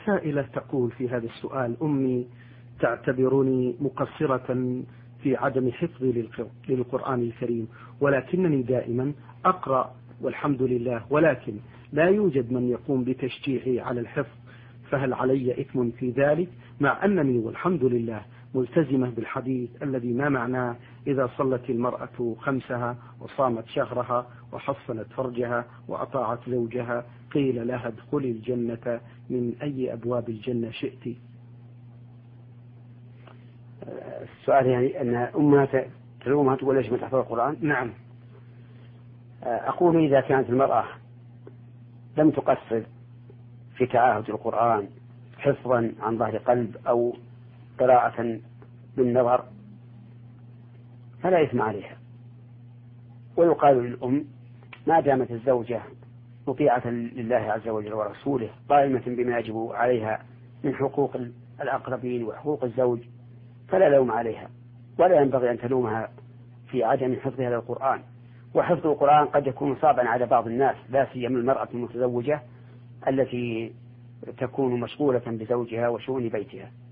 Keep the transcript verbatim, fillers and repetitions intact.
السائلة تقول في هذا السؤال: أمي تعتبرني مقصرة في عدم حفظي للقرآن الكريم، ولكنني دائما أقرأ والحمد لله، ولكن لا يوجد من يقوم بتشجيعي على الحفظ، فهل علي إثم في ذلك مع أنني والحمد لله ملتزمة بالحديث الذي ما معناه: إذا صلت المرأة خمسها وصامت شهرها وحصنت فرجها وأطاعت زوجها قيل لها ادخلي الجنة من أي أبواب الجنة شئت؟ السؤال يعني أن أمها تلومها تقول ليش ما تحفظ القرآن؟ نعم. أقول إذا كانت المرأة لم تقصر في تعاهد القرآن حفظا عن ظهر قلب أو قراءة بالنظر فلا إثم عليها، ويقال للأم ما دامت الزوجة مطيعة لله عز وجل ورسوله قائمة بما يجب عليها من حقوق الأقربين وحقوق الزوج فلا لوم عليها، ولا ينبغي أن تلومها في عدم حفظها للقرآن. وحفظ القرآن قد يكون صعبا على بعض الناس، لا سيما المرأة المتزوجة التي تكون مشغولة بزوجها وشؤون بيتها.